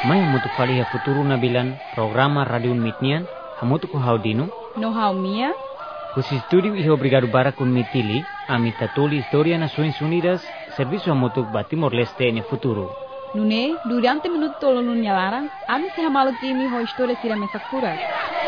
Mai hamutu faliha futuro na bilan programa Radio Unmitnian hamutu ko haudino no haumia os estúdio e obrigado para com mitili a mitatoli História Nações Unidas serviço hamutu ba Timor-Leste no futuro. Nune durante minuto tolo nunyalara ami se hamalo kimi ho história sira mesakura.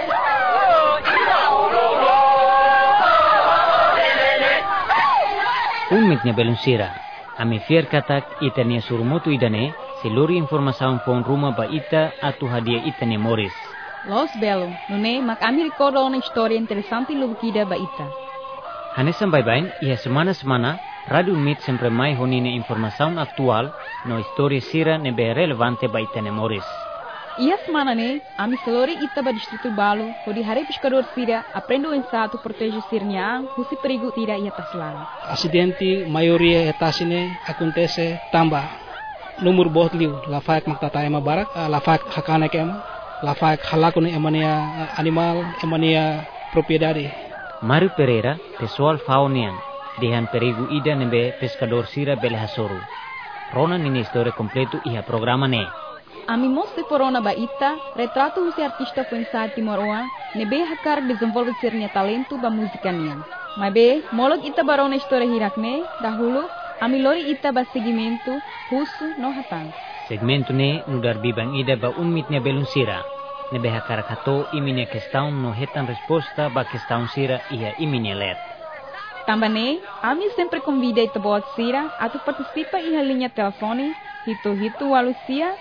Unmitnya belunsira ami fier katak itania surmotu idane selori informação pon ruma ba ita atu hadia itane Moris. Los belo, nune mak ami recorda uma história interessante lubukida ba ita. Hanesan bye-bye e a semana Radio Unmit sempre mai honine informação atual no história sira nebe relevante ba itane Moris. Ia semana ne, ami selori ita ba distrito Balo, hodi hari pescador sira aprendo ensato protege sirnya, husi perigo tira ia taslan. Acidente maioria etasine acontece tamba. Numur botliu, la faik magtatay mabarak, la faik hakanek ema, la faik halakune emania animal, emania propriedade. Mario Pereira, pessoal faunian, dehan perigo ida nebe pescador sira belhasoru. Rona nini história completo iha programa ne. Ami mostre corona ba ita, retrato husi artista pensar Timor-Oa, nebe hakar desenvolve sirnya talento ba música nian. Mas be, molog ita barona história hirakne, dahulu, ami lori ita ba segmento, husu no hatan. Segmento ne, nudar bibang ida ba unmitnya belunsira. Nebe hakar kato iminya questão no hetan resposta ba questão sira iha iminya let. Também, ami sempre convida ita boa sira, atu participa iha linha telefone, hito Walucia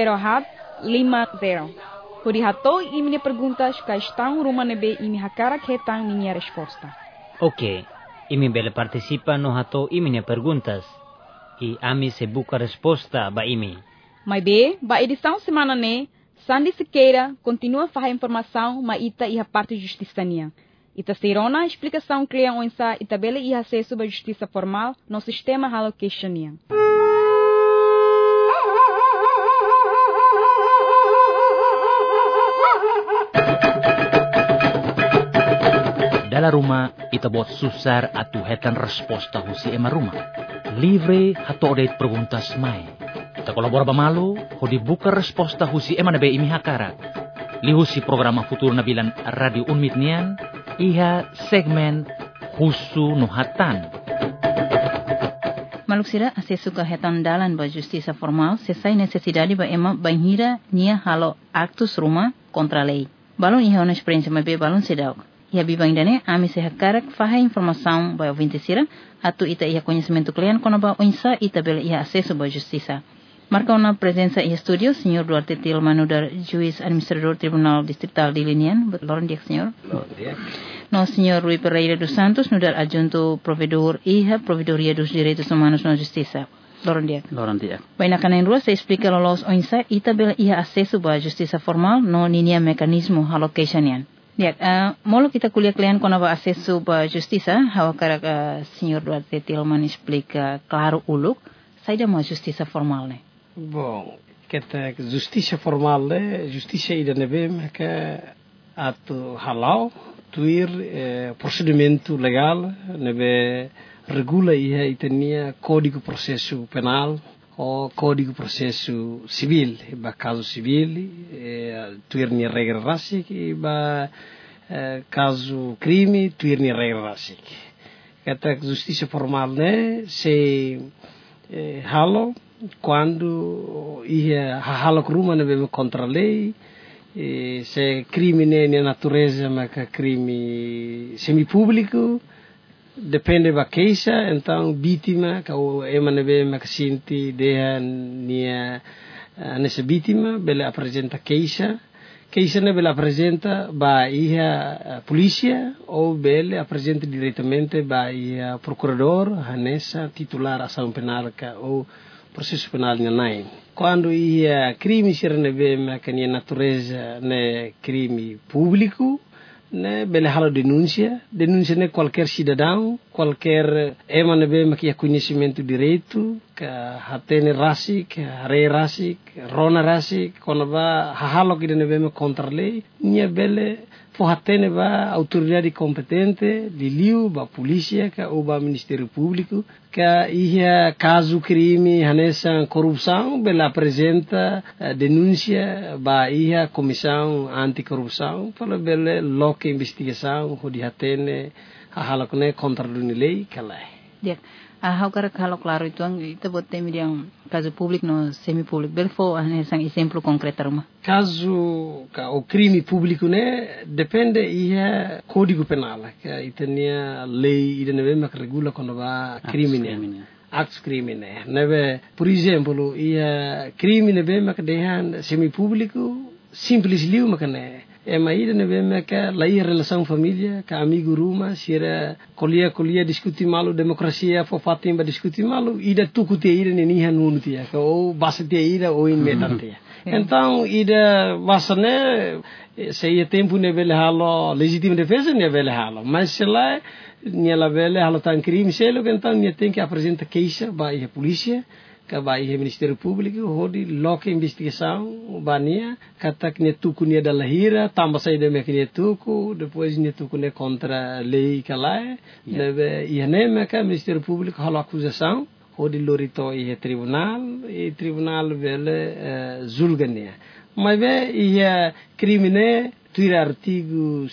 050. Hori hato iminya perguntas ka estão ruma nebe imi hakara hetang minha resposta. Ok, imi bele participa no hato iminya perguntas. E ami se buka resposta ba imi. Mas be, ba edição semana ne, Sandy Siqueira continua a fazer informação ma ita iha parte justiça nia. Ita serona explicação cria onsa ita bele iha acesso ba justiça formal no sistema allocation nia. Dalam rumah, ita buat susar atu hetan resposta husi ema rumah. Livre hato odeit perguntas mai. Ita kolabora bamalu, ho dibuka resposta husi ema nabe imi hakara. Li husi programa futur nabilan Radio Unmit nian, iha segmen husu no hatan. Maluksira acesso ka hetan dalan ba justiça formal, sesai necessidade ba ema banhira nia halo actus rumah contra lei. Balon iha una experiência mai be balon sedau. Ia bibang dane ami se hakarak faha informação ba ouvinte sira atu ita ia conhecimento client kono ba onsa ita bela ia acesso ba justiça. Marca una presença em estúdio, Sr. Duarte Tilman, nudar juiz administrador Tribunal Distrital de Linian. Loren dia, senhor. No, Sr. Rui Pereira dos Santos, nudar adjunto provedor IHA, Provedoria dos Direitos Humanos na Justiça. Loren dia. Loren dia. Baina kanan rua se explica lolos onsa ita bela ia acesso ba justiça formal no ninia mecanismo allocation. Lihat, molo kita kuliah kalian kono ba acesso ba justiça, hawa karak Sr. Duarte Tilman explica claro uluk, saída ma justiça formal ne. Bom, kata justiça formal le, justiça ida nebem que atu halal, tuir procedimento legal, nebe regula iha itania código processo penal ou código processo civil, ba caso civil, tuir ni regra rasik, ba caso crime, tuir ni regra rasik. Kata justiça formal ne se halo quando ia halo kruma ne bebe contra lei, se crime ne natureza ma crime semi-público, depende da queixa, então vítima que o emanebe ma sinti deha nia nessa vítima bela apresenta queixa ne bela apresenta ba ia polícia ou bela apresenta diretamente ba ia procurador nessa titular ação penal ou processo penal nai. Quando ia crime sirnebe ma kania natureza ne crime público, né, bele halo denúncia né qualquer cidadão, qualquer emanebe ma que conhecimento direito, que hatene rasik, rei rasik, rona rasik, quando va halo que denebe ma contra lei, nia bele forratene ba autoridade competente de liu ba polícia ka ou ba Ministério Público que ia caso crime hanessa corrupção bela apresenta denúncia ba ia comissão anticorrupção para bela loca investigação hodi hatene halakne contra lei kala dia hau cara kalau claro itu ang ita buat temi yang caso público no semi público bel fo hanessa exemplo concreto rumah caso o crime público né depende ia código penal que itania lei idene mak regula quando va crimine actos crimine neve por exemplo ia crime neve mak dehan semi público simples liu mak né mas idene mak lei relação família ka amigo rumah sira colia discutir malu demokrasia fo fatimba discutir malu ida tukuti idene ni hanunu tia ka o basati ida o in metantia. Então, ida vasane se tempo ne vele halo legítima defesa ne vele halo, mas se lá nela vele halo tan crime se lo então ne tem que apresentar queixa ba a polícia, que ba a Ministério Público, hodi loca investigação, bania, kata que ne tuku ne da lahira, tamba sai de me que ne tuku, depois ne tuku ne contra lei que lá, deve ia ne que Ministério Público halo acusação hodi lorito e tribunal vele julgania mas ia crimine tuir artigo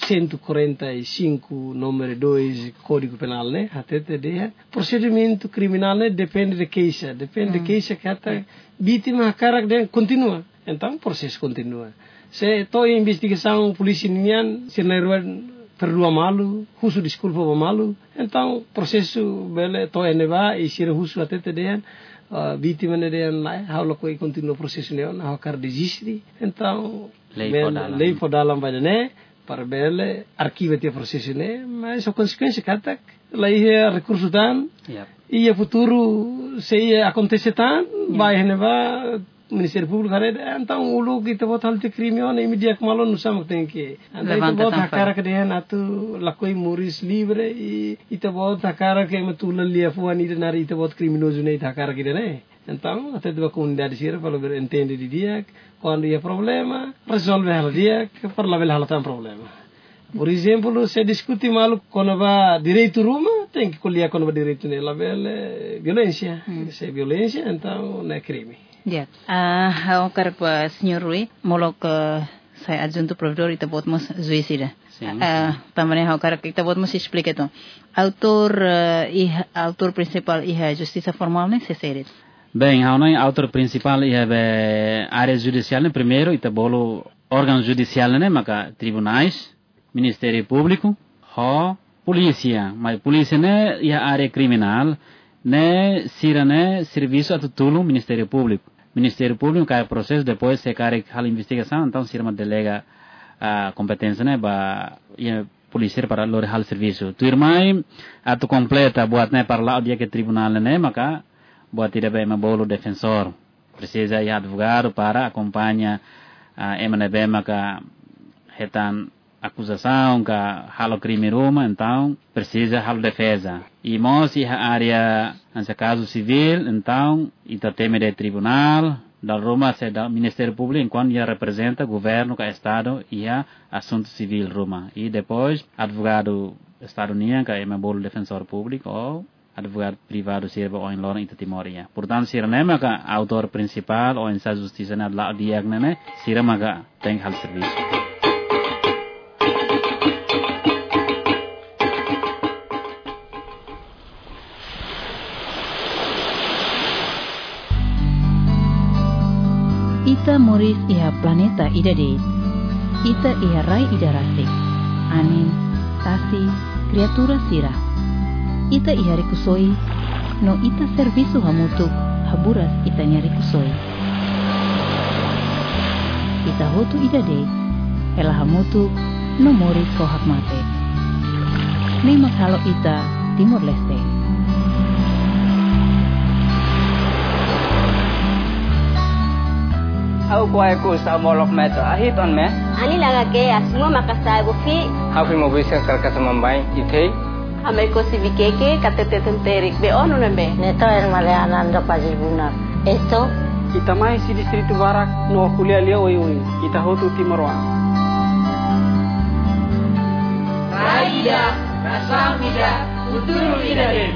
145 número 2 Código Penal né até de procedimento criminal né depende de queixa que até vítima cara de continua então processo continua se to investigação polícia nian se perdoa malu, husu desculpa malu, então processo bele to eneva e sira husu até dean vítima dean lá, haulo coi continua processo neon, hau car desistir, então lei podalam vai né para bele arquiva te processo né, mas a consequência kata lei recurso dan, e futuro se acontece tan, vai neva Ministério Público então o lugar kita buat hal te crime on imediat malon usam tem que anda itu buat hakara ke dia natu lakoi muris libre itu buat hakara ke matula lia fuan ida nari itu buat criminoso ne hakara ke dia né então até dua comunidade sira para ver entende de dia quando ia problema resolve hal dia que para lá hal tan problema por exemplo se discute malu quando va direito rumah tem que colher quando va direito ne la violência se violência então não é crime. Ya, hau karpa Senhor Rui, molok saya adjunto provedor ita bot mos zuisida. Tamane hau karak ita bot mos explica então. Autor principal iha justiça formal né se serit. Bem, hau não autor principal iha be área judicial né primeiro ita bolo órgão judicial né maka tribunais, Ministério Público, polícia, mas polícia né iha área criminal né sira né serviço a tutulu Ministério Público cai processo depois se cai a investigação então sira uma delega a competência né ba ia polícia para lor hal serviço tu irmai atu completa buat né para lá o dia que tribunal né maka buat tidak bem bolo defensor precisa ia advogado para acompanha MNB maka retan acusação que halo crime roma então precisa halo defesa e mos a área nesse caso civil então ita teme de tribunal da Roma se da Ministério Público enquanto ia representa governo que estado e a assunto civil Roma e depois advogado estadunidense que é membro defensor público ou advogado privado serve ou em lor ita timoria portanto sira nema que autor principal ou em sa justiça na la diagne sira maga tem hal serviço. Ita moris iha planeta ida de. Ita iha rai ida rasik. Anin, tasi, kriatura sira. Ita iha rikusoi, no ita servisu hamutuk, haburas ita nya rikusoi. Ita hotu ida de, hela hamutuk, no moris kohak mate. Nemak halo ita Timor Leste. Aku kuai ku sa molok meto ahit on me. Ani laga ke asmo makasai bufi. Aku mau bisa kerja sama baik itu. Ameriko sibikeke katete tenterik be onu nembe. Neto el maleanan do pajibuna. Esto kita mai si distrito barak no kuliah lia oi. Kita hotu Timor. ida, rasam ida, futuro ida den.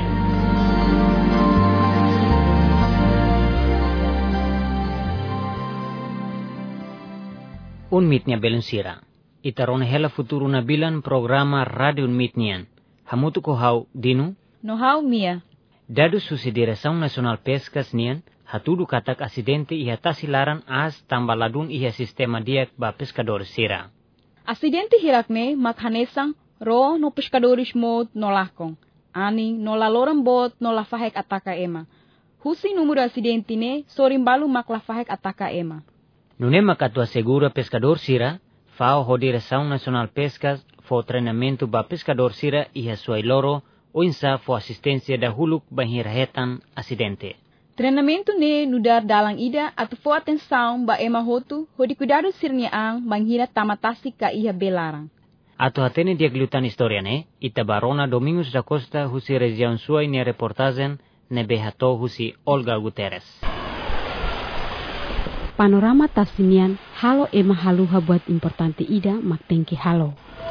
Unmitnya belensira. Itarone hela futuro na bilan programa Radio Unmitnian. Hamutu ko hau dinu? No hau Mia. Dadu susi Direção Nacional Pescas nian, hatudu katak asidente iha tasilaran as tambaladun iha sistema diak ba pescador sira. Asidente hirakne makhanesang ro no pescadores mod no lakong. Ani no laloran bot no lafahek ataka ema. Husi número asidente ne sorimbalu mak lafahek ataka ema. Nune makatua segura pescador sira, fao ho Direção Nacional Pescas fo treinamento ba pescador sira iha suai loro o insa fo assistência da huluk banhirahetan acidente. Treinamento ne nudar dalang ida atau fo atenção ba ema hotu ho di cuidado sirnya ang banghira tamatasi ka iha belarang. Ato hatene diaglutan historia ne, ita barona Domingos da Costa husi região suai ne reportagen ne behato husi Olga Guterres. Panorama tasinian halo ema haluha buat importante ida maktengki halo.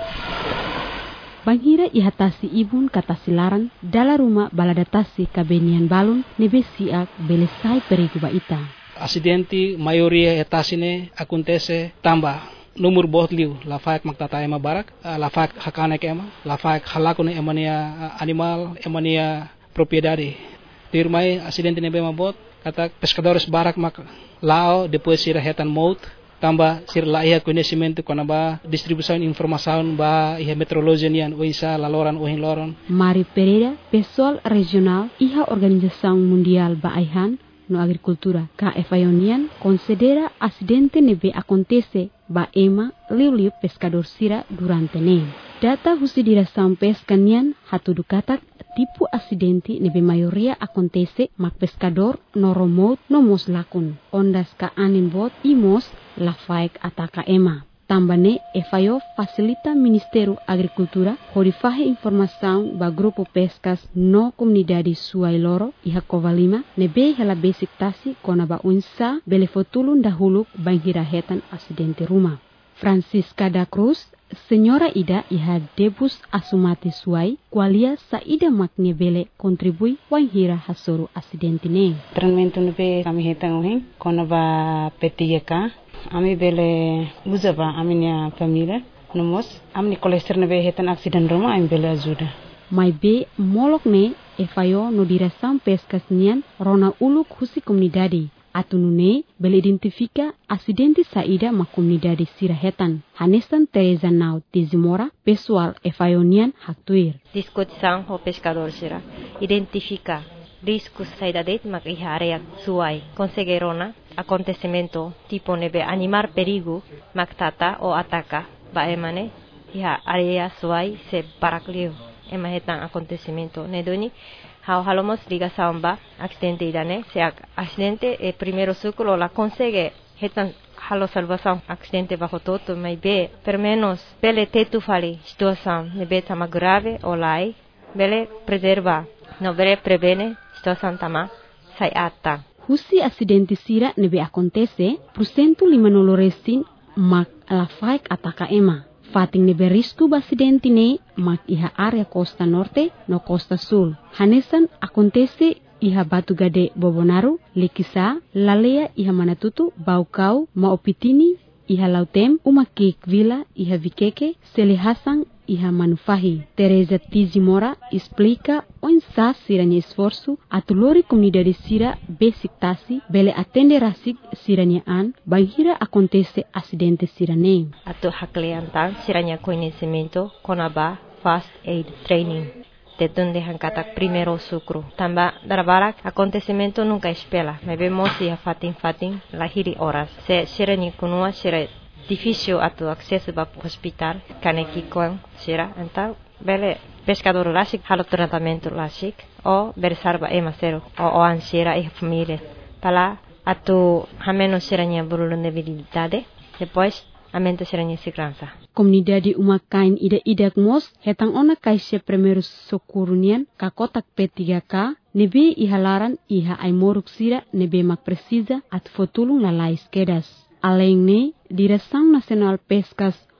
Banghira ihatasi ibun katasilaran dala rumah baladatasi kabenian balun nebe siak belesai perigu ba ita. Asidenti maioria etasine acontece tamba numur botliu lafaik maktata ema barak lafaik hakanek ema lafaik halakune emania animal emania propriedade. Dirmai asidenti nebe mabot kata pescadores barak mak lao depois sira hetan mout tamba sir la iha conhecimento kona ba distribuição informação ba iha meteorologia nian oisa laloran ohin loron. Mari Pereira, pessoal regional iha Organização Mundial ba aihan no agricultura KFA-Unian considera acidente nebe acontece ba ema liu pescador sira durante ne. Data husi Direção Pescanian hatudu katak tipu acidente nebe maioria acontece mak pescador no remote no mos lakun. Ondas ka anin bot imos lafaik ataka ema. Tambane efayo facilita Ministério Agricultura horifahe informação ba grupo pescas no comunidade suai loro iha kovalima nebe hela basic tasi kona ba unsa belefotulun dahuluk banghirahetan acidente rumah. Francisca da Cruz, Senhora Ida iha debus asumati suai qualia sa ida makne bele kontribui wanghira hasoru acidente ne. Treinamento nebe kami hetang uhin kona ba petieka ami bele muzaba aminya família nomos amni kolester nebe hetan accident roma ami bele ajuda. Mai be molok ne efayo no Direção Pescas nian rona uluk husi komunidade. Atunune bele identifica acidente saída ma comunidade sirahetan. Hanesan Teresa Nau Tizimora, pessoal efaionian haktuir. Discussão ho pescador sira. Identifica riscos saída det mak iha area suai. Conseguirona acontecimento tipo nebe animar perigo mak tata o ataka ba emane iha area suai se parakliu. Ema hetan acontecimento nedoni halomos ligação ba accidente idane se accidente e primeiro socorro la consegue hetan halo salvação accidente bajo toto mas be per menos bele tetu fali situação nebe tama grave ou lai bele preserva no bele prevene situação tama sai ata. Husi acidente sira nebe acontece porcento limanoloresin mak lafaik ataka ema. Fating nebe risco ba acidente ne mak iha area costa norte no costa sul. Hanesan acontece iha Batu Gade Bobonaru, Lekisa, Lalea iha Manatutu, Baukau, Maopitini, iha Lautem, Umakik Vila, iha Vikeke, Sele Hassan, iha Manufahi. Teresa Tizimora explica onsa siranya esforço atulori comunidade sira basic tasi bele atende rasik siranya an banghira acontece acidente sirane. Atu hakleantan siranya conhecimento konaba fast aid training. Tetun de hankatak primeiro socorro. Tamba darabarak acontecimento nunca espela. Me vemos iha fatin lahiri horas. Se siranya kunua sira difícil atu acesso ba hospital kaneki kon sira então bele pescador lasik halo tratamento lasik o bersar ba emasero o ansira e família pala atu hameno siranya vulnerabilidade depois amento siranya segurança. Comunidade umakain ida mos hetang ona kaise primeiro socorrunian ka kotak P3K nebe ihalaran iha aimoruk sira nebe mak precisa at fotulung lalais kedas. Além ne, Direção Nacional Pescas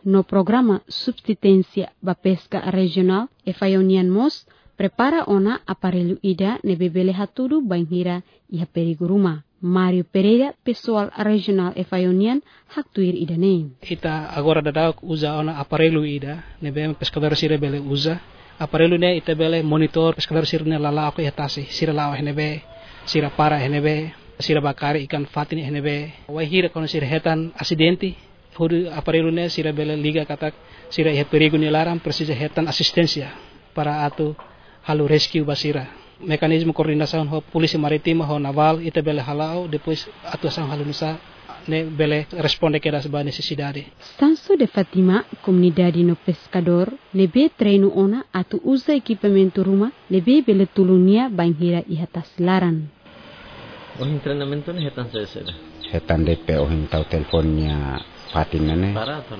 no programa subsistência ba pesca regional Efaionian Mos prepara ona aparelho ida ne bebele hatudu banhira iha perigo rumah. Mario Pereira, pessoal regional Efaionian, hak tuir ida ne. Ita agora dadak usa ona aparelho ida, ne bem pescador sira bele usa. Aparelho ne ita bele monitor pescador sira ne lala ako ihatasi, sira lawa henebe, sira para henebe, sira bakari ikan fatin henebe. Wahira kono sira hetan asidenti. Hudu aparelho ne sira bele liga katak sira iha perigo ni laram precisa hetan asistencia para atu halu rescue basira. Mekanisme koordinação ho polisi maritima ho naval ita bele halau depois atuação halu nusa ne bele responde que das ba necessidade. Sanso de Fatima, comunidade no pescador, nebe treino ona atu usa equipamento rumah, nebe bele tulunia banhira ihatas laran. Ohin treinamento ne hetan sesera. Hetan DP ohin tau teleponnya Fatin nene.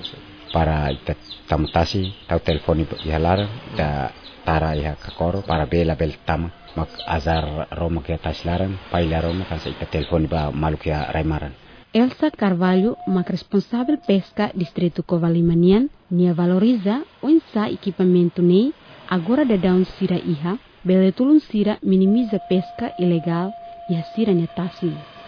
Para ita tamutasi tau telefoni ihalar da tara iha kakoro para bela bel tama mak azar roma ke taslaran paila roma kan ita telefoni ba maluk ya raimaran. Elsa Carvalho, mak responsável pesca distrito Covalimanian, nia valoriza o insa equipamento nei agora da down sira iha bele tulun sira minimiza pesca ilegal iha sira nia tasi.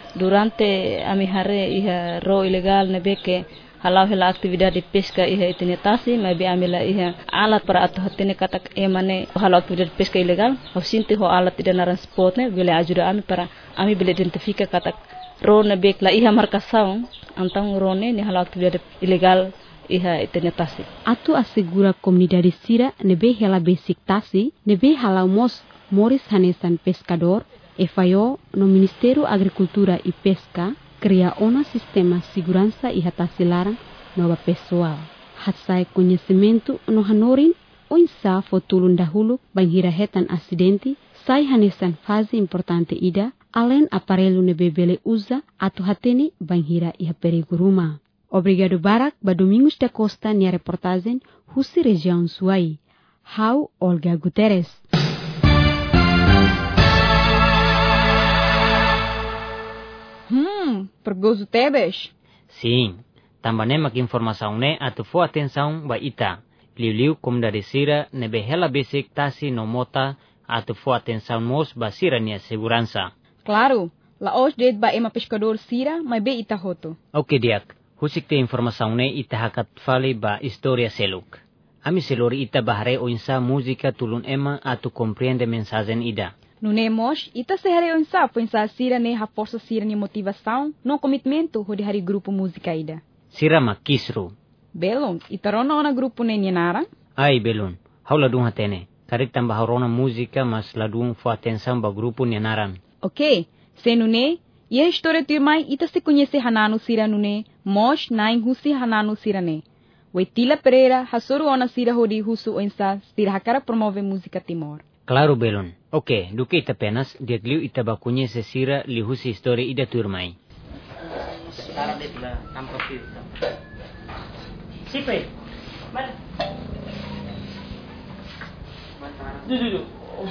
Durante a mi hare iha ro ilegal nebe que halau hela aktividade de pesca iha itene tasi mas be amila iha alat para atu hatene katak emane halau aktividade de pesca ilegal ho sinti ho alat tidak naran spot ne bele ajuda ami para ami bele identifika katak ro ne bek la iha marcação antang ro ne halau aktividade ilegal iha itene tasi. Atu assegura comunidade sira nebe hela basic tasi nebe halau mos Moris Hanesan pescador Efaio no Ministério Agricultura e Pesca cria um sistema segurança e hatasilaran nova pessoal. Hatsai conhecimento no hanorin o insa fotulun dahulu banhira hetan acidente sai hanesan fase importante ida além aparelho nebebele usa atu hatene banhira iha perigo rumah. Obrigado Barak ba Domingos da Costa nia reportagem Husi região Suai. Hau Olga Guterres. Pergozo Tebes? Sim, também mak informação ne atu fo atenção ba ita. Liu comunidade sira nebe hela basic tasi no mota atu fo atenção mos ba sira nia segurança. Claro, la os det ba ema pescador sira mai be ita hoto. Ok diak, husik te informação ne ita hakat fali ba historia seluk. Ami selori ita bahare o insa música tulun ema atu compreende mensagen ida. No Nemos, ita se hareu insa po insa sira ne ha força sira ni motivação no comitimento ho de hari grupo música ida. Sira makisru. Belon, ita rona ona grupo ne nyenara? Ai belon, hau ladung hatene. Karik tambah rona música mas ladung fo atenção ba grupo nyenaran. Ok, se no ne, e a história tu mai ita se conhece hanano sira no ne, mos nain husi hanano sira ne. Waitila Pereira hasuru ona sira ho di husu o insa sira hakara promove música Timor. Claro belon. Ok, duke ita apenas diagliu ita ba conhece sira li husi história ida turmai. Sekarang dia pula tampak sira. Sipai. Mana? Duduk.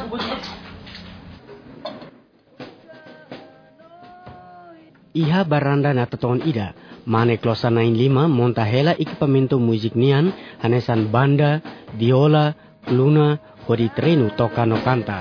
Iha baranda na toton ida. Mane klosa 95 monta hela equipamento musik nian hanesan banda, diola, luna, hodi trenu toka no kanta.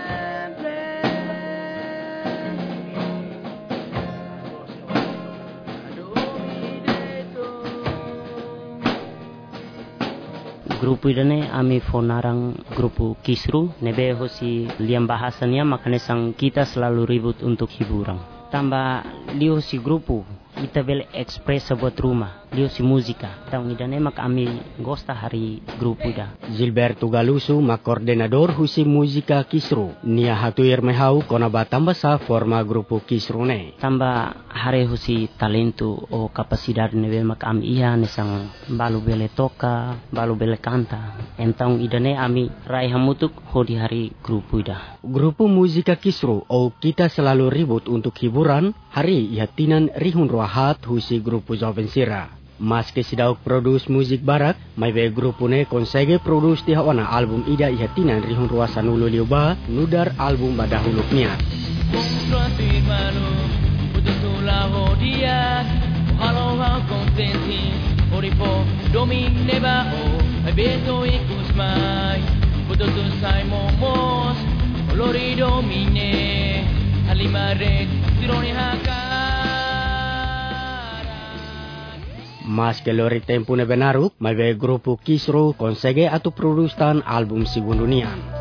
Grupo idane ami fonarang grupo Kisru nebe hosi liam bahasanya makanya sang kita selalu ribut untuk hiburan. Tambah liu si grupo kita bel express buat rumah liu si musika tang idane mak ami gosta hari grupo ida. Gilberto Galuso mak koordinador husi musika Kisru nia hatuir mehau kona batamba sa forma grupo Kisru ne. Tambah hari husi talento o kapasidad nebe mak ami iya nesang balu bele toka balu bele kanta entang idane ami rai hamutuk hodi hari grupo ida. Grupo musika Kisru o kita selalu ribut untuk hiburan hari ihatinan rihun rohat husi grupo Joven Sira. Mas kesidauk produs musik barak, may be grupo ne konsege produs tiha wana album ida ihatinan rihun ruasa nulo liuba nudar album badahuluknya. domine bao ai beto ikus mai Buto tu sai momos Olori domine Halimare tironi haka Mas que lori tempo ne benaru, mai be grupo Kisro konsege atu produstan album Sigundunian.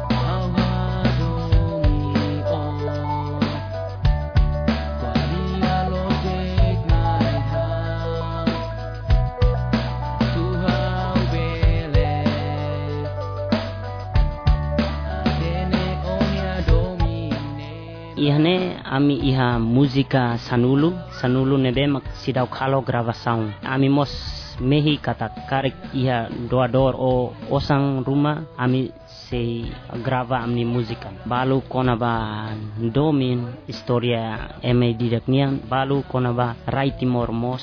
Ihane ami iha musika sanulu nebe mak sidau kalo gravação. Ami mos mehi kata karek iha doador o osang rumah ami se grava amni musika. Balu kona ba domin historia eme didaknian, balu kona ba Rai Timor mos,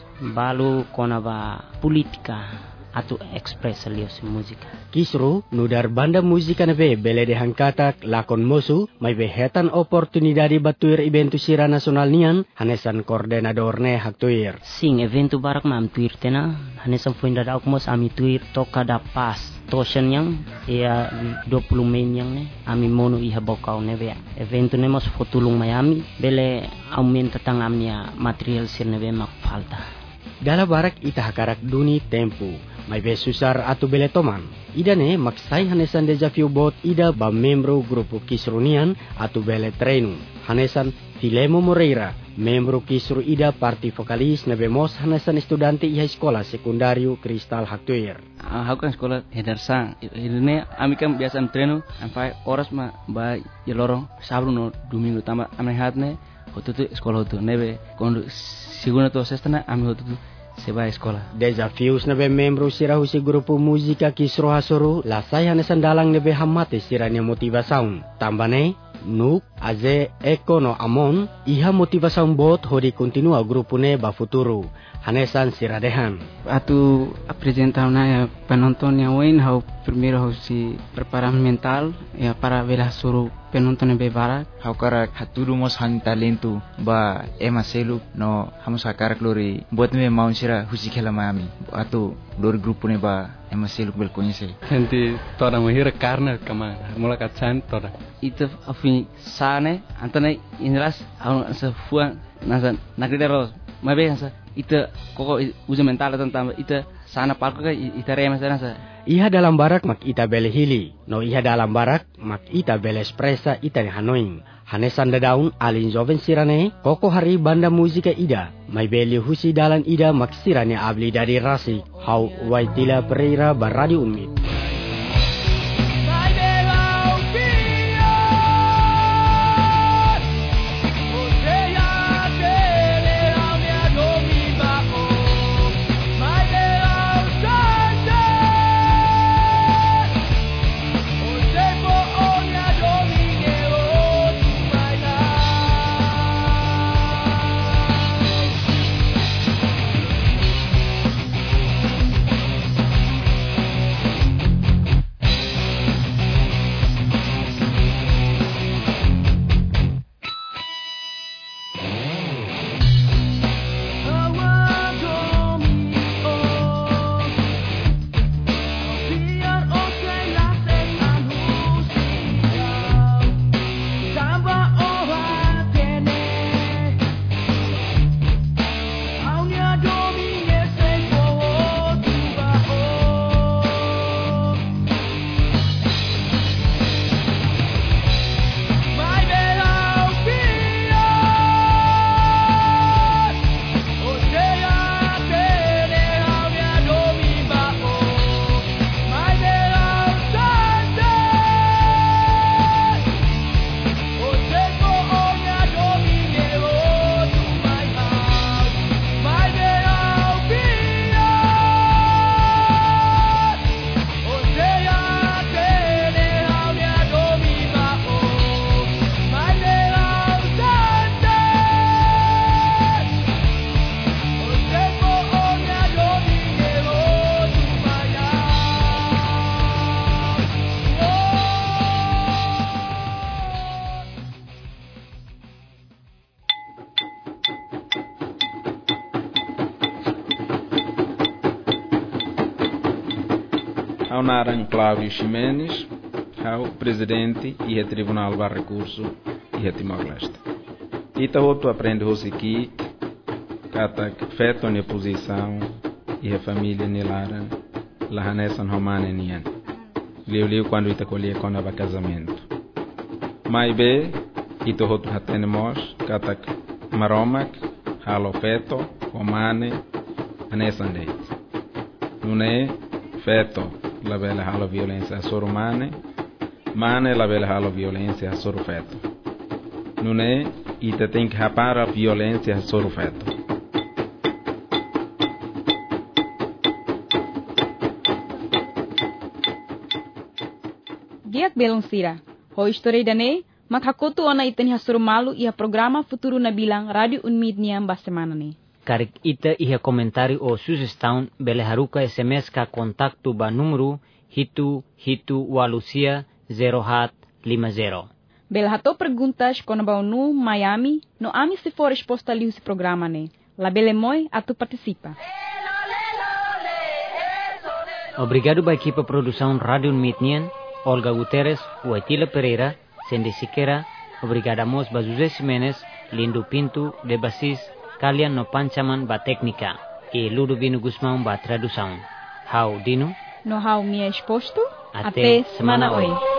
balu kona ba politika atau ekspres lios musika. Kisru nudar banda musika nebe bele de hangkatak lakon mosu mai behetan oportunidade batuir eventu sira nasional nian hanesan koordinador ne haktuir. Sing eventu barak mam tuir tena hanesan fuinda dauk mos ami tuir toka da pas toshen yang ia 20 men yang ne ami mono iha bokau nebe. Eventu ne mos fotulung mayami bele aumenta tang amnia material sir nebe mak falta. Dala barak ita hakarak duni tempo. Mai be susar atu bele toman. Ida ne maksai hanesan desafio bot ida ba membro grupo Kisrunian atu bele treinu. Hanesan Filemo Moreira, membro Kisru ida parti vokalis nebe mos hanesan estudante iha sekolah sekundario Kristal Haktuir. Aku kan sekolah Hedersang. Ini ami kan biasa treinu sampai oras ma ba yelorong sabtu no domingo tamba ami hatne hotu sekolah hotu nebe kondo segunda to sexta ami hotu seba sekolah. Desafios nebe membro sira husi grupo musika Kisro Hasoro lasai hanesan dalang nebe hamate siranya motivasaun. Tambane nuk aze ekono amon iha motivasaun bot hodi continua grupo ne ba futuro. Hanesan siradehan. Atu apresentação na penonton yang wain hau primeiro hau si preparar mental ya para vela suru penonton be barak hau karak haturu mos han talento ba ema selu no hamos karak lori buat me mau sira husi khela mami atu lori grupo ne ba ema selu bel conhece gente toda mujer carne kama mula katsan toda itu afini sane antane inras au sa fuan nasa nakidero mabe nasa ita koko uji mental tentang ita sana palko ka ita rema sana sa iha dalam barak mak ita bele hili no iha dalam barak mak ita bele espresa ita ni hanoing hanesan dadaun alin joven sirane koko hari banda musika ida mai beli husi dalan ida mak sirane abli dari rasi hau waitila Pereira baradi umit. ao Naran Cláudio Ximenes, ao presidente e o Tribunal de Recurso e Timor-Leste. Ita outro aprende aqui, cata feto na posição e a família Nilara, la Hanessan Romane Nian. Liu quando ita colhia com o casamento. Mais bem, ita outro hatenemos, cata maromak, halo feto, Romane, Hanessan Deit. Não é feto, la bela halo violência sobre Mane, Mane la bela halo violência sobre feto. Não é ita tem que rapar a violência sobre feto. Giak belong sira. Ho histori dane, makhakotu ona itani hasuru malu ia programa Futuro na bilang Radio Unmid niam basemana ne. Karik ita iha komentari o sugestão bele haruka SMS ka kontaktu ba número hitu walusia 050. Bele hato perguntas kono ba nu Miami, no ami se for resposta liu se programa ne. La bele moi atu participa. Obrigado ba equipa produção Radio Unmid nian, Olga Guterres, Waitila Pereira, Sandy Siqueira, obrigadamos ba José Ximenes, Lindo Pinto, de Basis, Kalian no Panchaman ba técnica e Ludovino Guzmão ba tradução. How Dino? No how minha exposto? Até semana hoje.